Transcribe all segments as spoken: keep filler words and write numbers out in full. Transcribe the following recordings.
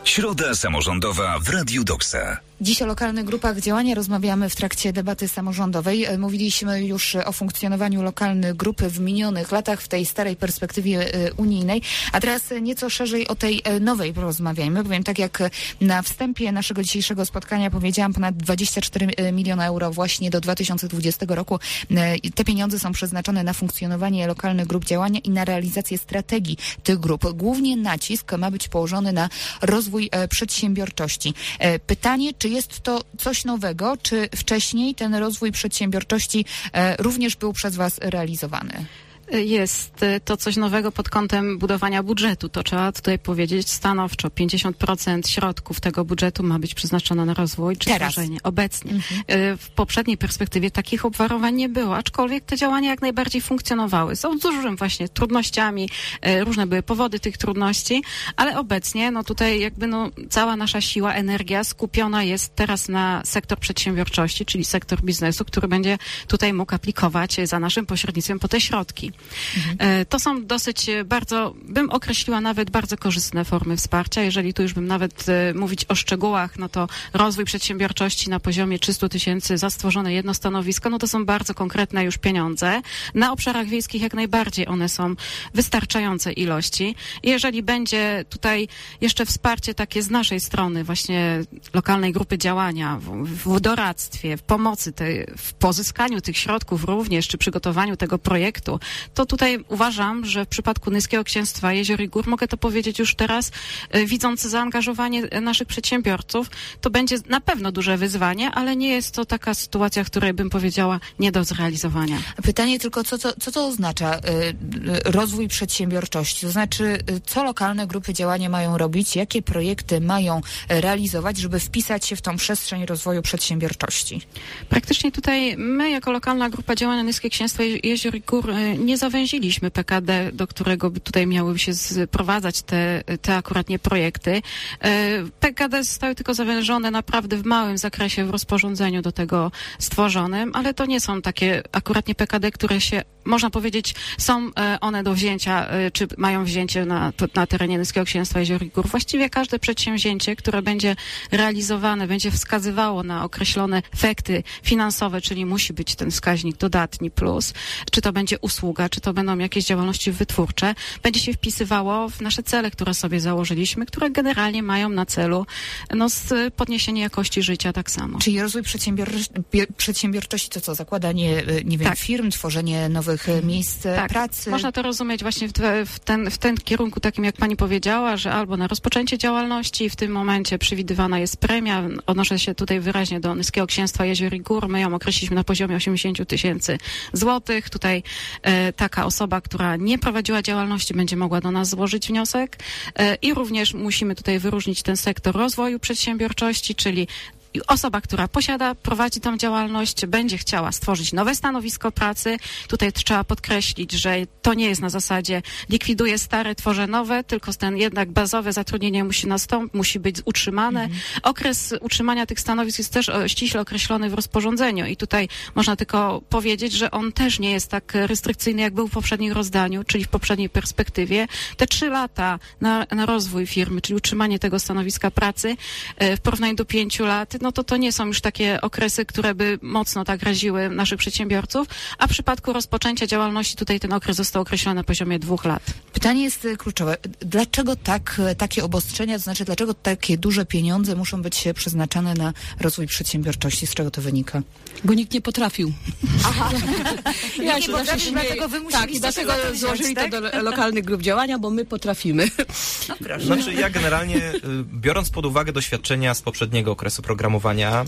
Środa samorządowa w Radiu Doksa. Dziś o lokalnych grupach działania rozmawiamy w trakcie debaty samorządowej. Mówiliśmy już o funkcjonowaniu lokalnych grup w minionych latach w tej starej perspektywie unijnej, a teraz nieco szerzej o tej nowej porozmawiajmy, bowiem tak jak na wstępie naszego dzisiejszego spotkania powiedziałam, ponad dwadzieścia cztery miliony euro właśnie do dwa tysiące dwudziestego roku. Te pieniądze są przeznaczone na funkcjonowanie lokalnych grup działania i na realizację strategii tych grup. Głównie nacisk ma być położony na rozwój przedsiębiorczości. Pytanie, czy jest to coś nowego, czy wcześniej ten rozwój przedsiębiorczości e, również był przez Was realizowany? Jest to coś nowego pod kątem budowania budżetu. To trzeba tutaj powiedzieć stanowczo. pięćdziesiąt procent środków tego budżetu ma być przeznaczone na rozwój czy Teraz. tworzenie. Obecnie. Mhm. W poprzedniej perspektywie takich obwarowań nie było, aczkolwiek te działania jak najbardziej funkcjonowały. Są z dużym właśnie trudnościami, różne były powody tych trudności, ale obecnie no tutaj jakby no cała nasza siła, energia skupiona jest teraz na sektor przedsiębiorczości, czyli sektor biznesu, który będzie tutaj mógł aplikować za naszym pośrednictwem po te środki. Mhm. To są dosyć bardzo, bym określiła nawet bardzo korzystne formy wsparcia. Jeżeli tu już bym nawet e, mówić o szczegółach, no to rozwój przedsiębiorczości na poziomie trzysta tysięcy za stworzone jedno stanowisko, no to są bardzo konkretne już pieniądze. Na obszarach wiejskich jak najbardziej one są wystarczające ilości. I jeżeli będzie tutaj jeszcze wsparcie takie z naszej strony, właśnie lokalnej grupy działania, w, w doradztwie, w pomocy, te, w pozyskaniu tych środków również, czy przygotowaniu tego projektu, to tutaj uważam, że w przypadku Nyskiego Księstwa Jezior i Gór, mogę to powiedzieć już teraz, widząc zaangażowanie naszych przedsiębiorców, to będzie na pewno duże wyzwanie, ale nie jest to taka sytuacja, w której bym powiedziała nie do zrealizowania. Pytanie tylko, co, co, co to oznacza y, rozwój przedsiębiorczości? To znaczy, co lokalne grupy działania mają robić, jakie projekty mają realizować, żeby wpisać się w tą przestrzeń rozwoju przedsiębiorczości? Praktycznie tutaj my, jako lokalna grupa działania Nyskie Księstwo Jezior i Gór, nie zawęziliśmy P K D, do którego tutaj miały się sprowadzać te, te akurat nie projekty. P K D zostały tylko zawężone naprawdę w małym zakresie w rozporządzeniu do tego stworzonym, ale to nie są takie akurat nie P K D, które się, można powiedzieć, są one do wzięcia, czy mają wzięcie na, na terenie Nyskiego Księstwa Jezior i Gór. Właściwie każde przedsięwzięcie, które będzie realizowane, będzie wskazywało na określone efekty finansowe, czyli musi być ten wskaźnik dodatni plus, czy to będzie usługa, czy to będą jakieś działalności wytwórcze, będzie się wpisywało w nasze cele, które sobie założyliśmy, które generalnie mają na celu no, podniesienie jakości życia tak samo. Czyli rozwój przedsiębior przedsiębiorczości to co? Zakładanie, nie wiem, tak. firm, tworzenie nowych miejsc tak. pracy? Można to rozumieć właśnie w, w, ten, w ten kierunku takim, jak pani powiedziała, że albo na rozpoczęcie działalności, w tym momencie przewidywana jest premia, odnoszę się tutaj wyraźnie do Nyskiego Księstwa Jezior i Gór, my ją określiliśmy na poziomie osiemdziesiąt tysięcy złotych. Tutaj e, taka osoba, która nie prowadziła działalności, będzie mogła do nas złożyć wniosek e, i również musimy tutaj wyróżnić ten sektor rozwoju przedsiębiorczości, czyli osoba, która posiada, prowadzi tą działalność, będzie chciała stworzyć nowe stanowisko pracy. Tutaj trzeba podkreślić, że to nie jest na zasadzie likwiduję stare, tworzę nowe, tylko ten jednak bazowe zatrudnienie musi nastąpić, musi być utrzymane. Mhm. Okres utrzymania tych stanowisk jest też ściśle określony w rozporządzeniu i tutaj można tylko powiedzieć, że on też nie jest tak restrykcyjny, jak był w poprzednim rozdaniu, czyli w poprzedniej perspektywie. Te trzy lata na, na rozwój firmy, czyli utrzymanie tego stanowiska pracy w porównaniu do pięciu lat, no to to nie są już takie okresy, które by mocno tak raziły naszych przedsiębiorców, a w przypadku rozpoczęcia działalności tutaj ten okres został określony na poziomie dwóch lat. Pytanie jest kluczowe. Dlaczego tak, takie obostrzenia, to znaczy dlaczego takie duże pieniądze muszą być przeznaczane na rozwój przedsiębiorczości? Z czego to wynika? Bo nikt nie potrafił. Aha. Ja nie potrafił, dlatego wy musieliście tak, i dlatego to złożyli tak? to do lokalnych grup działania, bo my potrafimy. No proszę. Znaczy ja generalnie, biorąc pod uwagę doświadczenia z poprzedniego okresu programowania,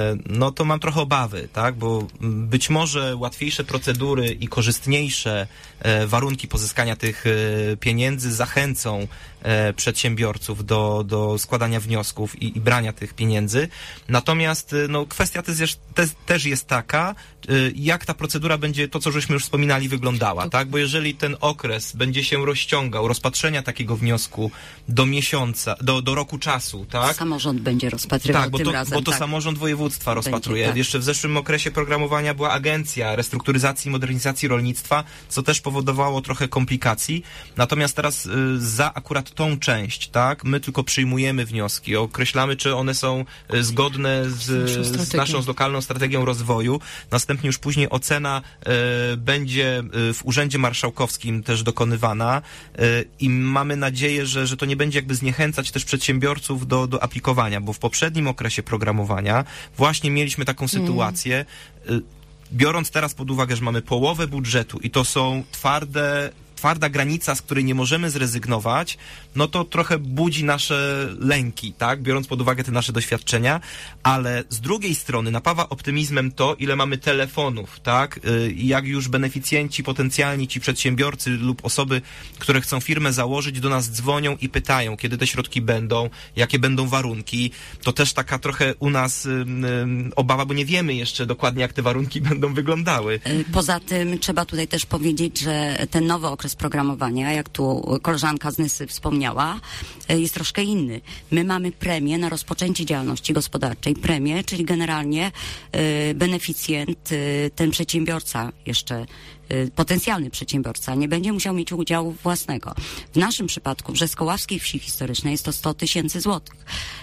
no to mam trochę obawy, tak, bo być może łatwiejsze procedury i korzystniejsze warunki pozyskania tych pieniędzy zachęcą przedsiębiorców do, do składania wniosków i, i brania tych pieniędzy. Natomiast no, kwestia też jest, te, też jest taka, jak ta procedura będzie, to co żeśmy już wspominali, wyglądała, tak? Bo jeżeli ten okres będzie się rozciągał, rozpatrzenia takiego wniosku do miesiąca, do, do roku czasu, tak? Samorząd będzie rozpatrywał tak, bo tym to, razem. bo to tak. samorząd województwa rozpatruje. tak. Jeszcze w zeszłym okresie programowania była Agencja Restrukturyzacji i Modernizacji Rolnictwa, co też powodowało trochę komplikacji. Natomiast teraz y, za akurat akurat tą część, tak? My tylko przyjmujemy wnioski, określamy, czy one są e, zgodne z, z naszą z lokalną strategią rozwoju. Następnie już później ocena e, będzie e, w Urzędzie Marszałkowskim też dokonywana e, i mamy nadzieję, że, że to nie będzie jakby zniechęcać też przedsiębiorców do, do aplikowania, bo w poprzednim okresie programowania właśnie mieliśmy taką sytuację, e, biorąc teraz pod uwagę, że mamy połowę budżetu i to są twarde twarda granica, z której nie możemy zrezygnować, no to trochę budzi nasze lęki, tak? Biorąc pod uwagę te nasze doświadczenia, ale z drugiej strony napawa optymizmem to, ile mamy telefonów, tak? I jak już beneficjenci, potencjalni ci przedsiębiorcy lub osoby, które chcą firmę założyć, do nas dzwonią i pytają, kiedy te środki będą, jakie będą warunki. To też taka trochę u nas ym, ym, obawa, bo nie wiemy jeszcze dokładnie, jak te warunki będą wyglądały. Poza tym trzeba tutaj też powiedzieć, że ten nowy okres programowania, jak tu koleżanka z Nysy wspomniała, jest troszkę inny. My mamy premię na rozpoczęcie działalności gospodarczej. Premię, czyli generalnie y, beneficjent, y, ten przedsiębiorca jeszcze, y, potencjalny przedsiębiorca, nie będzie musiał mieć udziału własnego. W naszym przypadku w Brzesko-Ławskiej Wsi Historycznej jest to sto tysięcy złotych.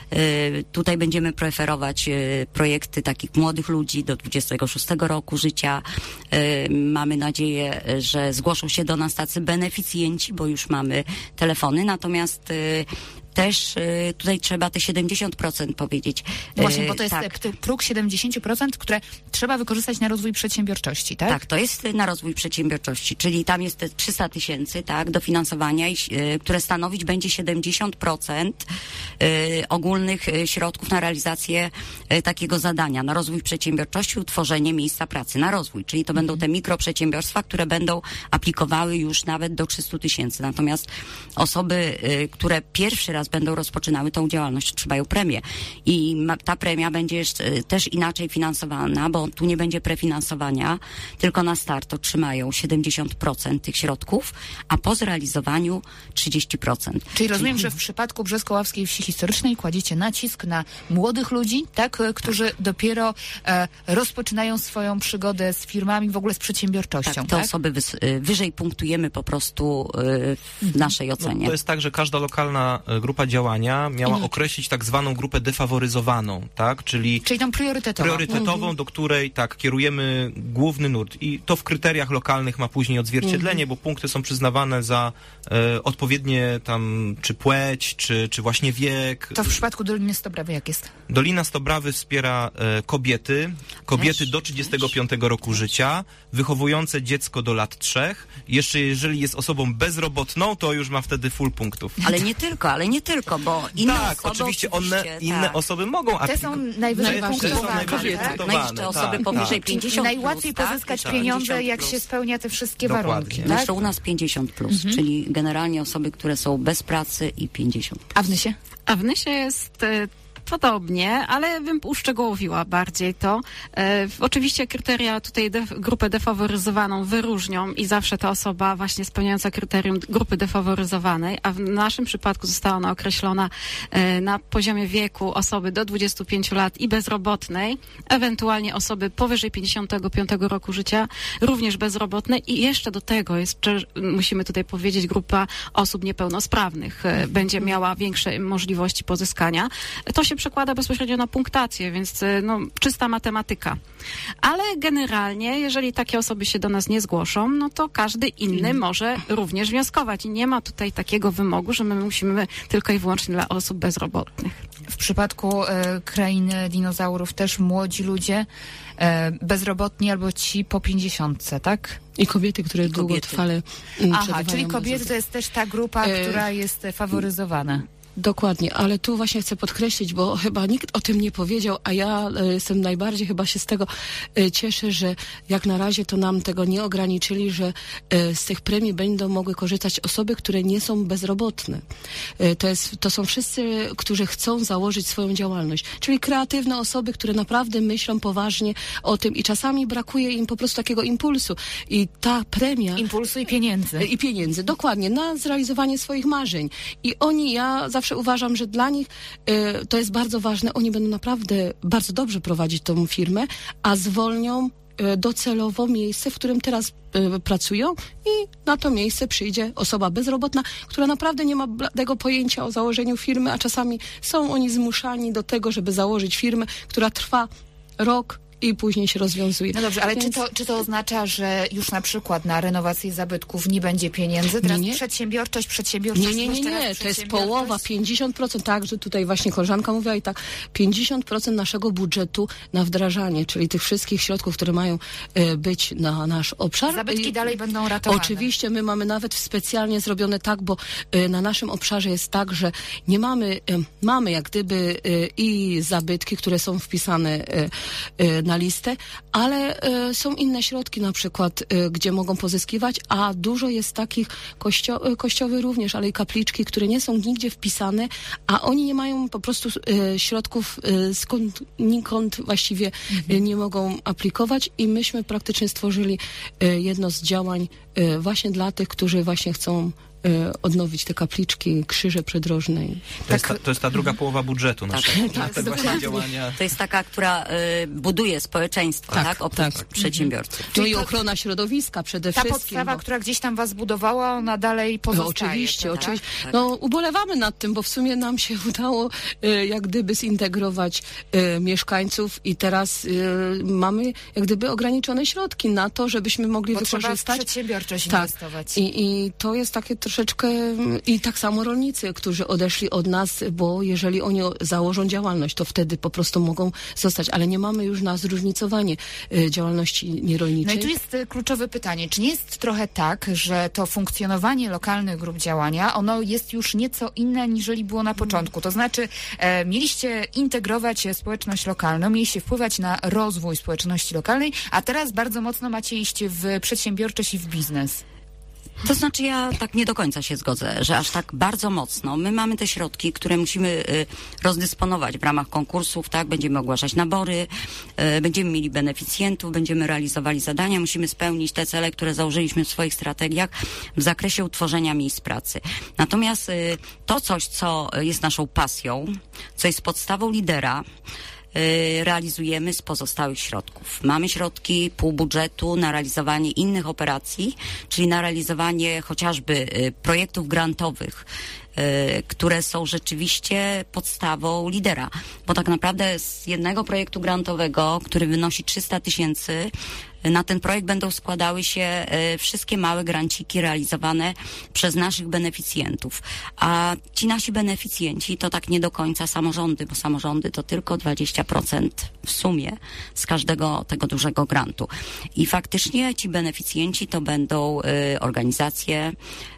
Y, tutaj będziemy preferować y, projekty takich młodych ludzi do dwudziestego szóstego roku życia. Y, mamy nadzieję, że zgłoszą się do nas tacy beneficjenci, bo już mamy telefony, natomiast y, też y, tutaj trzeba te siedemdziesiąt procent powiedzieć. Właśnie, bo to Y, jest tak. tak. próg siedemdziesiąt procent, które trzeba wykorzystać na rozwój przedsiębiorczości, tak? Tak, to jest na rozwój przedsiębiorczości, czyli tam jest te trzysta tysięcy, tak, dofinansowania, i, y, które stanowić będzie siedemdziesiąt procent y, ogólnych y, środków na realizację y, takiego zadania, na rozwój przedsiębiorczości, utworzenie miejsca pracy, na rozwój, czyli to będą te mikroprzedsiębiorstwa, które będą aplikowały już nawet do trzysta tysięcy. Natomiast osoby, y, które pierwszy raz będą rozpoczynały tą działalność, otrzymają premię. I ma, ta premia będzie jeszcze, y, też inaczej finansowana, bo tu nie będzie prefinansowania, tylko na start otrzymają siedemdziesiąt procent tych środków, a po zrealizowaniu trzydzieści procent. Czyli rozumiem, że w przypadku Brzesko-Ławskiej Wsi Historycznej kładziecie nacisk na młodych ludzi, tak, którzy dopiero e, rozpoczynają swoją przygodę z firmami, w ogóle z przedsiębiorczością. Tak, te tak? osoby wys, y, wyżej punktujemy po prostu y, w naszej ocenie. No, to jest tak, że każda lokalna e, grupa działania miała Mhm. określić tak zwaną grupę defaworyzowaną, tak? Czyli Czyli tą priorytetową. priorytetową, Mhm. do której tak kierujemy główny nurt. I to w kryteriach lokalnych ma później odzwierciedlenie, bo punkty są przyznawane za e, odpowiednie tam czy płeć, czy, czy właśnie wiek. To w przypadku Doliny Stobrawy jak jest? Dolina Stobrawy wspiera e, kobiety, kobiety Też, do trzydziestego piątego roku życia, wychowujące dziecko do lat trzech. Jeszcze jeżeli jest osobą bezrobotną, to już ma wtedy full punktów. Ale nie tylko, ale nie tylko, bo inne tak, osoby oczywiście one, inne tak. osoby mogą Te są aplikować. najwyżej Te są punktowane. najwyżej tak? punktowane, No i jeszcze osoby tak, powyżej tak. pięćdziesiąt Najłatwiej plus, pozyskać tak? pieniądze, pięćdziesiąt jak plus. się spełnia te wszystkie Dokładnie. warunki. No Tak? jeszcze u nas pięćdziesiąt plus, czyli generalnie osoby, które są bez pracy i pięćdziesiąt. A w Nysie? A w Nysie jest e, podobnie, ale bym uszczegółowiła bardziej to. E, oczywiście kryteria tutaj def, grupę defaworyzowaną wyróżnią i zawsze ta osoba właśnie spełniająca kryterium grupy defaworyzowanej, a w naszym przypadku została ona określona e, na poziomie wieku osoby do dwudziestu pięciu lat i bezrobotnej, ewentualnie osoby powyżej pięćdziesiątego piątego roku życia, również bezrobotne i jeszcze do tego jest, musimy tutaj powiedzieć, grupa osób niepełnosprawnych e, będzie miała większe możliwości pozyskania. To się przekłada bezpośrednio na punktację, więc no, czysta matematyka. Ale generalnie, jeżeli takie osoby się do nas nie zgłoszą, no to każdy inny może również wnioskować i nie ma tutaj takiego wymogu, że my musimy tylko i wyłącznie dla osób bezrobotnych. W przypadku e, krainy dinozaurów też młodzi ludzie, e, bezrobotni albo ci po pięćdziesiątce, tak? I kobiety, które I kobiety. długotrwale mm, Aha, przebywają czyli bez kobiety to jest też ta grupa, E, która jest faworyzowana. Dokładnie, ale tu właśnie chcę podkreślić, bo chyba nikt o tym nie powiedział, a ja e, jestem najbardziej chyba się z tego e, cieszę, że jak na razie to nam tego nie ograniczyli, że e, z tych premii będą mogły korzystać osoby, które nie są bezrobotne. E, to jest, to są wszyscy, którzy chcą założyć swoją działalność, czyli kreatywne osoby, które naprawdę myślą poważnie o tym i czasami brakuje im po prostu takiego impulsu i ta premia... Impulsu i pieniędzy. I pieniędzy, dokładnie, na zrealizowanie swoich marzeń. I oni, ja zawsze uważam, że dla nich y, to jest bardzo ważne. Oni będą naprawdę bardzo dobrze prowadzić tą firmę, a zwolnią e, docelowo miejsce, w którym teraz e, pracują i na to miejsce przyjdzie osoba bezrobotna, która naprawdę nie ma bladego pojęcia o założeniu firmy, a czasami są oni zmuszani do tego, żeby założyć firmę, która trwa rok i później się rozwiązuje. No dobrze, ale Więc... czy, to, czy to oznacza, że już na przykład na renowację zabytków nie będzie pieniędzy? Teraz nie, nie. przedsiębiorczość, przedsiębiorczość... Nie, nie, nie, nie. To jest połowa, pięćdziesiąt procent, tak, że tutaj właśnie koleżanka mówiła i tak, pięćdziesiąt procent naszego budżetu na wdrażanie, czyli tych wszystkich środków, które mają e, być na nasz obszar. Zabytki I, dalej będą ratowane. Oczywiście, my mamy nawet specjalnie zrobione tak, bo e, na naszym obszarze jest tak, że nie mamy, e, mamy jak gdyby e, i zabytki, które są wpisane e, e, na listę, ale e, są inne środki na przykład, e, gdzie mogą pozyskiwać, a dużo jest takich kościo- kościoły również, ale i kapliczki, które nie są nigdzie wpisane, a oni nie mają po prostu e, środków, e, skąd nikąd właściwie mhm. e, nie mogą aplikować i myśmy praktycznie stworzyli e, jedno z działań e, właśnie dla tych, którzy właśnie chcą odnowić te kapliczki, krzyże przydrożne. To, jest ta, to jest ta druga połowa budżetu naszego. Tak, te właśnie działania. To jest taka, która y, buduje społeczeństwo, tak, tak oprócz tak. przedsiębiorców. No i ochrona środowiska przede ta wszystkim. Ta podstawa, bo... która gdzieś tam was budowała, ona dalej pozostaje. No, oczywiście, tak? oczywiście. Tak. No ubolewamy nad tym, bo w sumie nam się udało y, jak gdyby zintegrować y, mieszkańców i teraz y, mamy jak gdyby ograniczone środki na to, żebyśmy mogli bo wykorzystać. Trzeba w przedsiębiorczość tak. inwestować. I, I to jest takie troszeczkę i tak samo rolnicy, którzy odeszli od nas, bo jeżeli oni założą działalność, to wtedy po prostu mogą zostać, ale nie mamy już na zróżnicowanie y, działalności nierolniczej. No i tu jest y, kluczowe pytanie, czy nie jest trochę tak, że to funkcjonowanie lokalnych grup działania, ono jest już nieco inne, niżeli było na początku, to znaczy e, mieliście integrować społeczność lokalną, mieliście wpływać na rozwój społeczności lokalnej, a teraz bardzo mocno macie iść w przedsiębiorczość i w biznes. To znaczy ja tak nie do końca się zgodzę, że aż tak bardzo mocno. My mamy te środki, które musimy y, rozdysponować w ramach konkursów, tak? Będziemy ogłaszać nabory, y, będziemy mieli beneficjentów, będziemy realizowali zadania, musimy spełnić te cele, które założyliśmy w swoich strategiach w zakresie utworzenia miejsc pracy. Natomiast y, to coś, co jest naszą pasją, co jest podstawą lidera, realizujemy z pozostałych środków. Mamy środki pół budżetu na realizowanie innych operacji, czyli na realizowanie chociażby projektów grantowych, które są rzeczywiście podstawą lidera. Bo tak naprawdę z jednego projektu grantowego, który wynosi trzysta tysięcy, na ten projekt będą składały się wszystkie małe granciki realizowane przez naszych beneficjentów. A ci nasi beneficjenci to tak nie do końca samorządy, bo samorządy to tylko dwadzieścia procent w sumie z każdego tego dużego grantu. I faktycznie ci beneficjenci to będą organizacje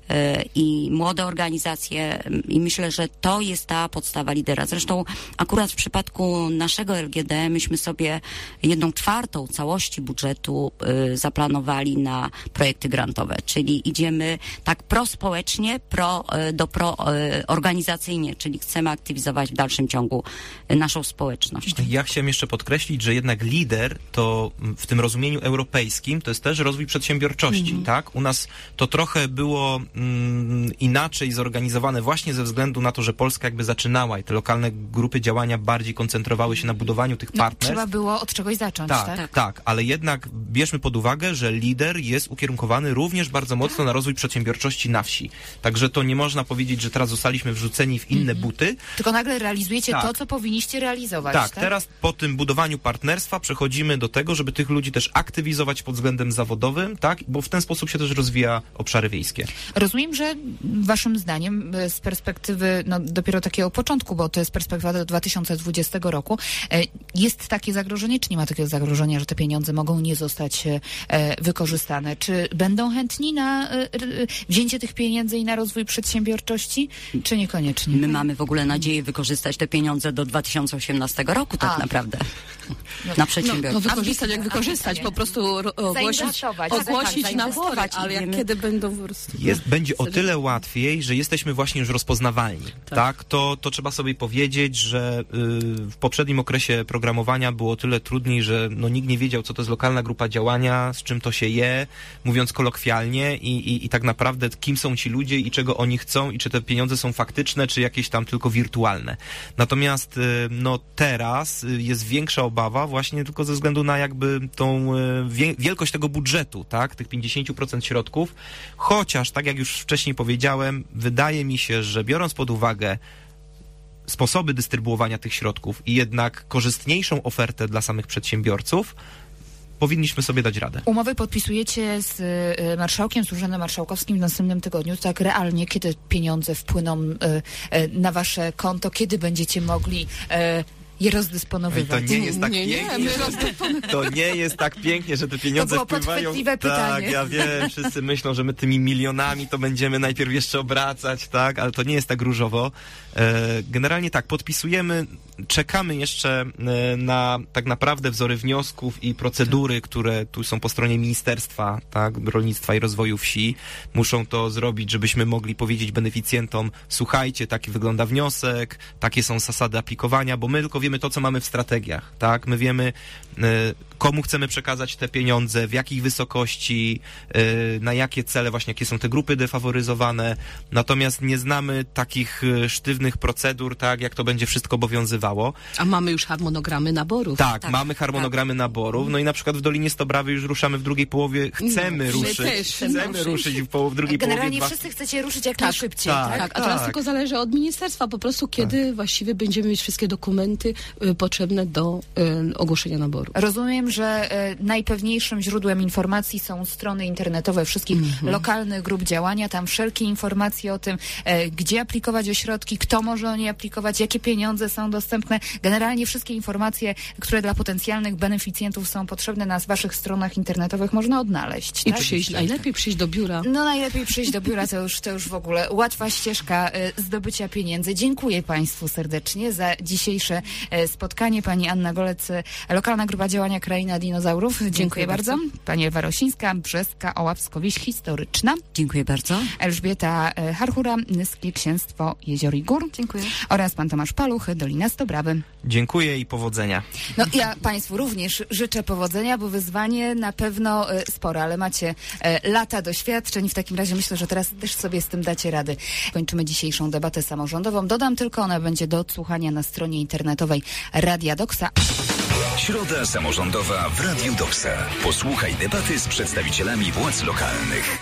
i młode organizacje i myślę, że to jest ta podstawa lidera. Zresztą akurat w przypadku naszego L G D myśmy sobie jedną czwartą całości budżetu y, zaplanowali na projekty grantowe, czyli idziemy tak prospołecznie, pro, y, do pro y, organizacyjnie, czyli chcemy aktywizować w dalszym ciągu y, naszą społeczność. Ja chciałem jeszcze podkreślić, że jednak lider to w tym rozumieniu europejskim to jest też rozwój przedsiębiorczości, mm. tak? U nas to trochę było inaczej zorganizowane właśnie ze względu na to, że Polska jakby zaczynała i te lokalne grupy działania bardziej koncentrowały się na budowaniu tych partnerstw. No, trzeba było od czegoś zacząć, tak? Tak, tak, tak, ale jednak bierzmy pod uwagę, że lider jest ukierunkowany również bardzo mocno na rozwój przedsiębiorczości na wsi. Także to nie można powiedzieć, że teraz zostaliśmy wrzuceni w inne mm-hmm. buty. Tylko nagle realizujecie tak. to, co powinniście realizować. Tak, tak, teraz po tym budowaniu partnerstwa przechodzimy do tego, żeby tych ludzi też aktywizować pod względem zawodowym, tak? Bo w ten sposób się też rozwija obszary wiejskie. Rozumiem, że waszym zdaniem z perspektywy, no dopiero takiego początku, bo to jest perspektywa do dwa tysiące dwudziestego roku, jest takie zagrożenie, czy nie ma takiego zagrożenia, że te pieniądze mogą nie zostać wykorzystane? Czy będą chętni na wzięcie tych pieniędzy i na rozwój przedsiębiorczości, czy niekoniecznie? My mamy w ogóle nadzieję wykorzystać te pieniądze do dwa tysiące osiemnastego roku tak A. naprawdę. No, na przedsiębiorczość. No, no wykorzystać jak wykorzystać, po prostu ogłosić, ogłosić nabory, ale jak kiedy będą po prostu... Jest, będzie o tyle łatwiej, że jesteśmy właśnie już rozpoznawalni. Tak, tak? To, to trzeba sobie powiedzieć, że y, w poprzednim okresie programowania było tyle trudniej, że no, nikt nie wiedział, co to jest lokalna grupa działania, z czym to się je, mówiąc kolokwialnie i, i, i tak naprawdę kim są ci ludzie i czego oni chcą i czy te pieniądze są faktyczne, czy jakieś tam tylko wirtualne. Natomiast y, no teraz y, jest większa obawa właśnie tylko ze względu na jakby tą y, wie, wielkość tego budżetu, tak, tych pięćdziesiąt procent środków, chociaż, tak jak już wcześniej powiedziałem, wydaje mi się, że biorąc pod uwagę sposoby dystrybuowania tych środków i jednak korzystniejszą ofertę dla samych przedsiębiorców, powinniśmy sobie dać radę. Umowy podpisujecie z y, marszałkiem, z Urzędem Marszałkowskim w następnym tygodniu. Tak realnie, kiedy pieniądze wpłyną y, y, na wasze konto, kiedy będziecie mogli y, je rozdysponowywać? To nie jest tak nie, pięknie, nie, że, to nie jest tak pięknie, że te pieniądze to było wpływają. podchwytliwe pytanie. Tak, ja wiem, wszyscy myślą, że my tymi milionami to będziemy najpierw jeszcze obracać, tak, ale to nie jest tak różowo. Generalnie tak, podpisujemy, czekamy jeszcze na tak naprawdę wzory wniosków i procedury, które tu są po stronie Ministerstwa, tak, Rolnictwa i Rozwoju Wsi. Muszą to zrobić, żebyśmy mogli powiedzieć beneficjentom: słuchajcie, taki wygląda wniosek, takie są zasady aplikowania, bo my tylko wiemy to, co mamy w strategiach, tak? My wiemy, komu chcemy przekazać te pieniądze, w jakiej wysokości, na jakie cele, właśnie jakie są te grupy defaworyzowane, natomiast nie znamy takich sztywnych procedur, tak, jak to będzie wszystko obowiązywało. A mamy już harmonogramy naborów. Tak, Tak, mamy harmonogramy tak. naborów, no i na przykład w Dolinie Stobrawy już ruszamy w drugiej połowie, chcemy No, ruszyć, też chcemy ruszyć. ruszyć w, poł- w drugiej Generalnie połowie. wszyscy chcecie ruszyć jak Tak, najszybciej, tak? tak. Tak, a teraz tak. tylko zależy od ministerstwa, po prostu kiedy właściwie będziemy mieć wszystkie dokumenty y, potrzebne do y, ogłoszenia naboru. Rozumiem, że e, najpewniejszym źródłem informacji są strony internetowe wszystkich Mhm. lokalnych grup działania. Tam wszelkie informacje o tym, e, gdzie aplikować o środki, kto może o nie aplikować, jakie pieniądze są dostępne. Generalnie wszystkie informacje, które dla potencjalnych beneficjentów są potrzebne, na waszych stronach internetowych można odnaleźć. I Tak? przyjść, najlepiej przyjść do biura. No najlepiej przyjść do biura, to już, to już w ogóle łatwa ścieżka e, zdobycia pieniędzy. Dziękuję Państwu serdecznie za dzisiejsze e, spotkanie. Pani Anna Golec, e, Lokalna Grupa Działania Kraina Dinozaurów. Dziękuję, Dziękuję bardzo. bardzo. Pani Ewa Rosińska, Brzeska, Oławsko-Wieś Historyczna. Dziękuję bardzo. Elżbieta e, Harchura, Nyskie Księstwo Jezior i Gór. Dziękuję. Oraz pan Tomasz Paluch, Dolina Stobrawy. Dziękuję i powodzenia. No ja Państwu również życzę powodzenia, bo wyzwanie na pewno e, spore, ale macie e, lata doświadczeń. W takim razie myślę, że teraz też sobie z tym dacie rady. Kończymy dzisiejszą debatę samorządową. Dodam tylko, ona będzie do odsłuchania na stronie internetowej Radia Doksa. Środa samorządowa w Radiu Doksa. Posłuchaj debaty z przedstawicielami władz lokalnych.